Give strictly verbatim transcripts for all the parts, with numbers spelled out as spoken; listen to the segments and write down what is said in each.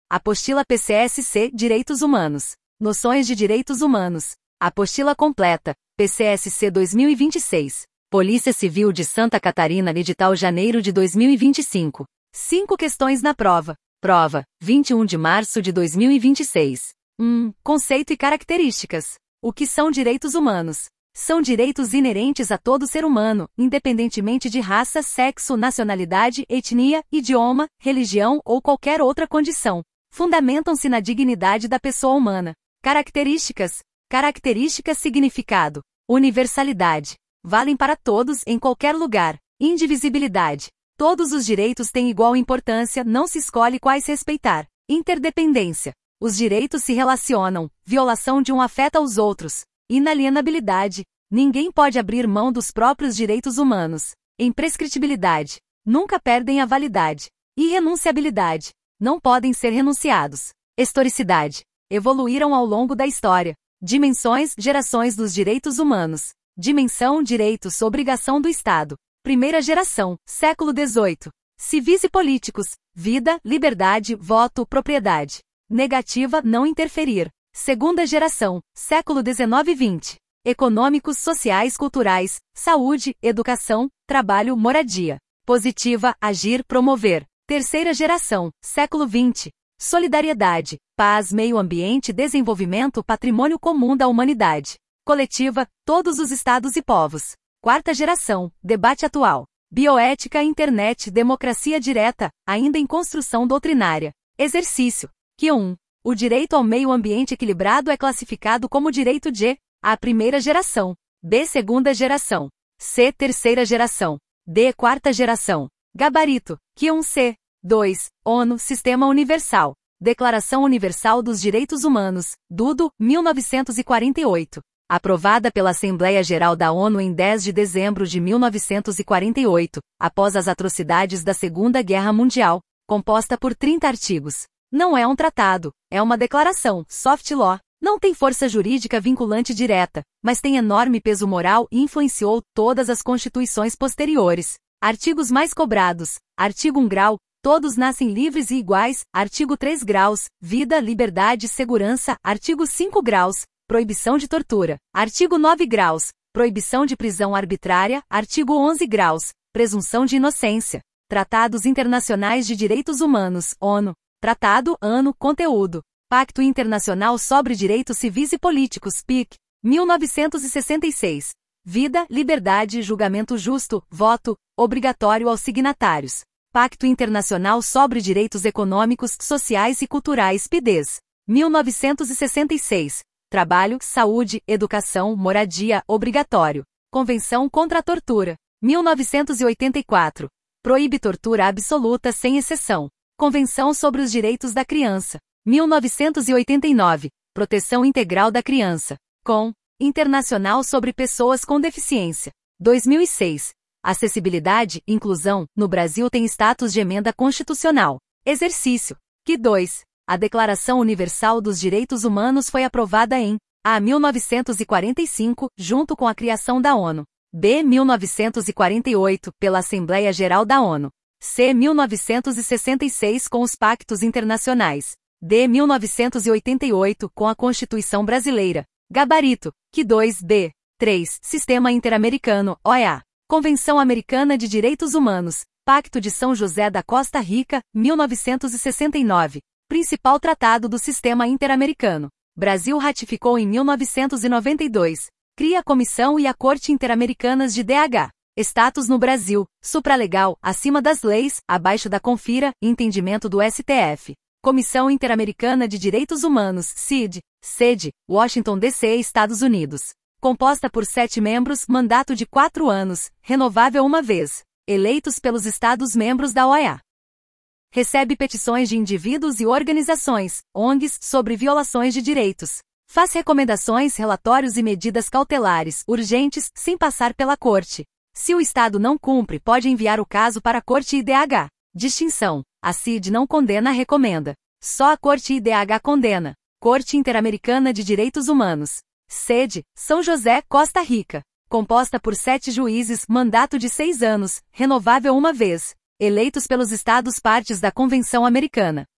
Apostila P C S C Direitos Humanos. Noções de Direitos Humanos. Apostila completa. P C S C dois mil e vinte e seis. Polícia Civil de Santa Catarina, edital janeiro de dois mil e vinte e cinco. Cinco questões na prova. Prova, vinte e um de março de dois mil e vinte e seis. um. Conceito e características. O que são direitos humanos? São direitos inerentes a todo ser humano, independentemente de raça, sexo, nacionalidade, etnia, idioma, religião ou qualquer outra condição. Fundamentam-se na dignidade da pessoa humana. Características. Características significado. Universalidade. Valem para todos em qualquer lugar. Indivisibilidade. Todos os direitos têm igual importância, não se escolhe quais respeitar. Interdependência. Os direitos se relacionam, violação de um afeta os outros. Inalienabilidade. Ninguém pode abrir mão dos próprios direitos humanos. Imprescritibilidade. Nunca perdem a validade. Irrenunciabilidade. Não podem ser renunciados. Historicidade. Evoluíram ao longo da história. Dimensões, gerações dos direitos humanos. Dimensão, direitos, obrigação do Estado. Primeira geração, século dezoito. Civis e políticos. Vida, liberdade, voto, propriedade. Negativa, não interferir. Segunda geração, século dezenove e vinte. Econômicos, sociais, culturais, saúde, educação, trabalho, moradia. Positiva, agir, promover. Terceira geração, século vinte. Solidariedade, paz, meio ambiente, desenvolvimento, patrimônio comum da humanidade. Coletiva, todos os estados e povos. Quarta geração, debate atual. Bioética, internet, democracia direta, ainda em construção doutrinária. Exercício. Q um. O direito ao meio ambiente equilibrado é classificado como direito de A. Primeira geração. B. Segunda geração. C. Terceira geração. D. Quarta geração. Gabarito. Q um C. dois. ONU, Sistema Universal. Declaração Universal dos Direitos Humanos, Dudo, mil novecentos e quarenta e oito. Aprovada pela Assembleia Geral da ONU em dez de dezembro de mil novecentos e quarenta e oito, após as atrocidades da Segunda Guerra Mundial, composta por trinta artigos. Não é um tratado, é uma declaração, soft law. Não tem força jurídica vinculante direta, mas tem enorme peso moral e influenciou todas as constituições posteriores. Artigos mais cobrados. Artigo um grau. Todos nascem livres e iguais. Artigo três graus. Vida, liberdade, segurança. Artigo cinco graus. Proibição de tortura. Artigo nove graus. Proibição de prisão arbitrária. Artigo onze graus. Presunção de inocência. Tratados Internacionais de Direitos Humanos, ONU. Tratado, ano, conteúdo. Pacto Internacional sobre Direitos Civis e Políticos, P I C, mil novecentos e sessenta e seis. Vida, liberdade, julgamento justo, voto, obrigatório aos signatários. Pacto Internacional sobre Direitos Econômicos, Sociais e Culturais, P I D E S, mil novecentos e sessenta e seis. Trabalho, saúde, educação, moradia, obrigatório. Convenção contra a Tortura, mil novecentos e oitenta e quatro. Proíbe tortura absoluta sem exceção. Convenção sobre os Direitos da Criança, mil novecentos e oitenta e nove. Proteção Integral da Criança. Com. Internacional sobre Pessoas com Deficiência, dois mil e seis. Acessibilidade, inclusão, no Brasil tem status de emenda constitucional. Exercício. Q dois. A Declaração Universal dos Direitos Humanos foi aprovada em A. mil novecentos e quarenta e cinco, junto com a criação da ONU. B. mil novecentos e quarenta e oito, pela Assembleia Geral da ONU. C. mil novecentos e sessenta e seis com os pactos internacionais. D. mil novecentos e oitenta e oito com a Constituição Brasileira. Gabarito. Q dois B. três. Sistema Interamericano, O E A. Convenção Americana de Direitos Humanos. Pacto de São José da Costa Rica, mil novecentos e sessenta e nove. Principal tratado do Sistema Interamericano. Brasil ratificou em mil novecentos e noventa e dois. Cria a Comissão e a Corte Interamericanas de D H. Status no Brasil, supralegal, acima das leis, abaixo da confira, entendimento do S T F. Comissão Interamericana de Direitos Humanos, C I D, sede, Washington, D C, Estados Unidos. Composta por sete membros, mandato de quatro anos, renovável uma vez. Eleitos pelos Estados-membros da O E A. Recebe petições de indivíduos e organizações, O N Gs, sobre violações de direitos. Faz recomendações, relatórios e medidas cautelares, urgentes, sem passar pela Corte. Se o Estado não cumpre, pode enviar o caso para a Corte I D H. Distinção. A C I D não condena, recomenda. Só a Corte I D H condena. Corte Interamericana de Direitos Humanos. Sede, São José, Costa Rica. Composta por sete juízes, mandato de seis anos, renovável uma vez. Eleitos pelos Estados partes da Convenção Americana.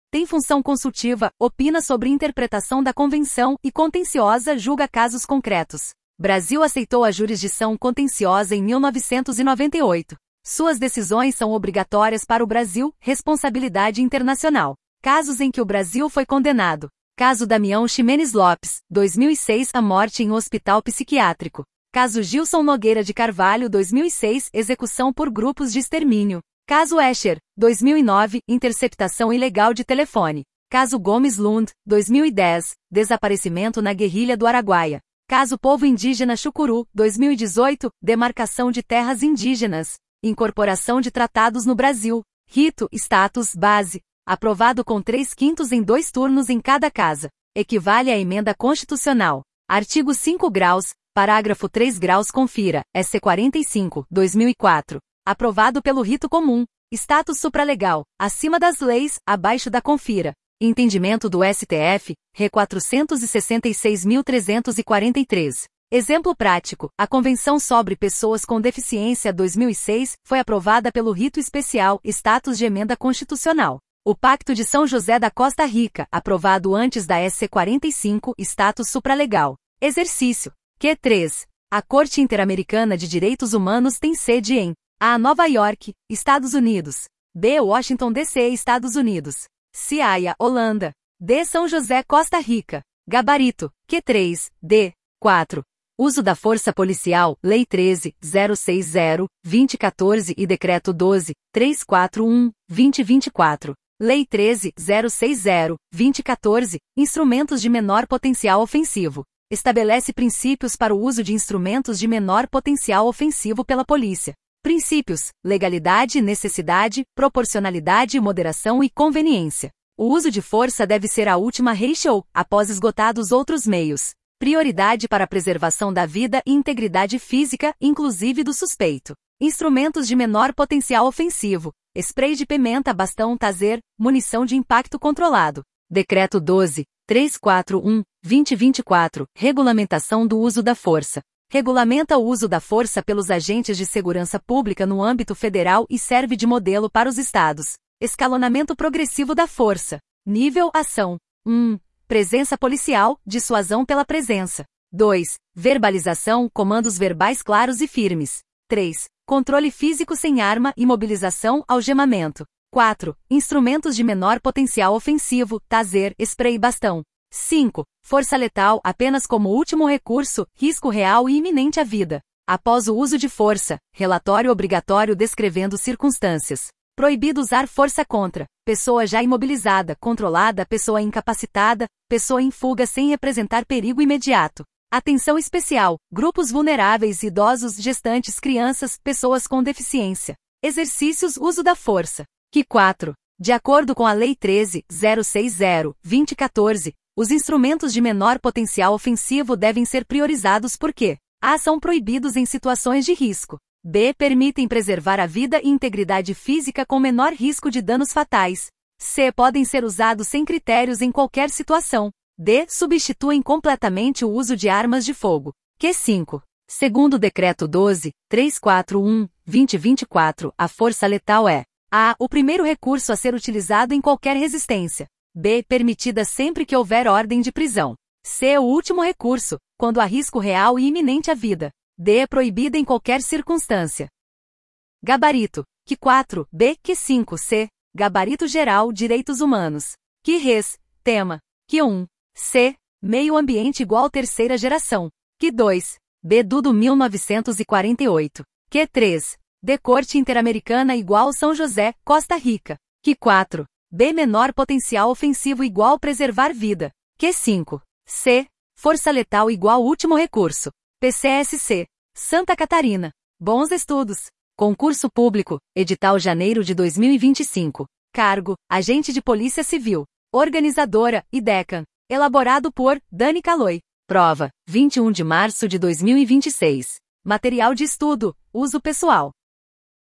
Tem função consultiva, opina sobre interpretação da Convenção e contenciosa julga casos concretos. Brasil aceitou a jurisdição contenciosa em mil novecentos e noventa e oito. Suas decisões são obrigatórias para o Brasil, responsabilidade internacional. Casos em que o Brasil foi condenado. Caso Damião Ximenes Lopes, dois mil e seis, a morte em um hospital psiquiátrico. Caso Gilson Nogueira de Carvalho, dois mil e seis, execução por grupos de extermínio. Caso Escher, dois mil e nove, interceptação ilegal de telefone. Caso Gomes Lund, dois mil e dez, desaparecimento na guerrilha do Araguaia. Caso Povo Indígena Chucuru, dois mil e dezoito, demarcação de terras indígenas. Incorporação de tratados no Brasil. Rito, status, base. Aprovado com três quintos em dois turnos em cada casa. Equivale à emenda constitucional. Artigo cinco graus, parágrafo três graus confira, S quarenta e cinco, dois mil e quatro. Aprovado pelo rito comum. Status supralegal, acima das leis, abaixo da confira. Entendimento do S T F, R quatrocentos e sessenta e seis mil trezentos e quarenta e três. Exemplo prático, a Convenção sobre Pessoas com Deficiência dois mil e seis foi aprovada pelo rito especial, status de emenda constitucional. O Pacto de São José da Costa Rica, aprovado antes da S quarenta e cinco, status supralegal. Exercício. Q três. A Corte Interamericana de Direitos Humanos tem sede em A. Nova York, Estados Unidos. B. Washington, D C, Estados Unidos. C. Haia, Holanda. D. São José, Costa Rica. Gabarito. Q três. D. quatro. Uso da força policial, Lei treze, zero seis zero, dois mil e quatorze e Decreto doze, trezentos e quarenta e um, dois mil e vinte e quatro. Lei treze, zero seis zero, dois mil e quatorze, Instrumentos de menor potencial ofensivo. Estabelece princípios para o uso de instrumentos de menor potencial ofensivo pela polícia. Princípios: legalidade, necessidade, proporcionalidade, moderação e conveniência. O uso de força deve ser a última ratio, após esgotados outros meios. Prioridade para a preservação da vida e integridade física, inclusive do suspeito. Instrumentos de menor potencial ofensivo. Spray de pimenta, bastão taser, munição de impacto controlado. Decreto doze, trezentos e quarenta e um, dois mil e vinte e quatro, Regulamentação do uso da força. Regulamenta o uso da força pelos agentes de segurança pública no âmbito federal e serve de modelo para os estados. Escalonamento progressivo da força. Nível ação. um. Presença policial, dissuasão pela presença. dois. Verbalização, comandos verbais claros e firmes. três. Controle físico sem arma, imobilização, algemamento. quatro. Instrumentos de menor potencial ofensivo, taser, spray e bastão. cinco. Força letal, apenas como último recurso, risco real e iminente à vida. Após o uso de força, relatório obrigatório descrevendo circunstâncias. Proibido usar força contra pessoa já imobilizada, controlada, pessoa incapacitada, pessoa em fuga sem representar perigo imediato. Atenção especial, grupos vulneráveis, idosos, gestantes, crianças, pessoas com deficiência. Exercícios uso da força. Q quatro. De acordo com a Lei treze, zero seis zero, dois mil e quatorze, os instrumentos de menor potencial ofensivo devem ser priorizados porque A. São proibidos em situações de risco. B. Permitem preservar a vida e integridade física com menor risco de danos fatais. C. Podem ser usados sem critérios em qualquer situação. D. Substituem completamente o uso de armas de fogo. Q cinco. Segundo o Decreto doze, trezentos e quarenta e um, dois mil e vinte e quatro, a força letal é A. O primeiro recurso a ser utilizado em qualquer resistência. B. Permitida sempre que houver ordem de prisão. C. O último recurso, quando há risco real e iminente à vida. D. Proibida em qualquer circunstância. Gabarito. Q quatro. B. Q cinco. C. Gabarito geral, direitos humanos. Q res. Tema. Q um. C. Meio ambiente igual terceira geração. Q dois. B. Dudo mil novecentos e quarenta e oito. Q três. D. Corte Interamericana igual São José, Costa Rica. Q quatro. B. Menor potencial ofensivo igual preservar vida. Q cinco. C. Força letal igual último recurso. P C S C. Santa Catarina. Bons estudos. Concurso público, edital janeiro de dois mil e vinte e cinco. Cargo, agente de polícia civil. Organizadora, IDECAN. Elaborado por Dani Caloi. Prova, vinte e um de março de dois mil e vinte e seis. Material de estudo, uso pessoal.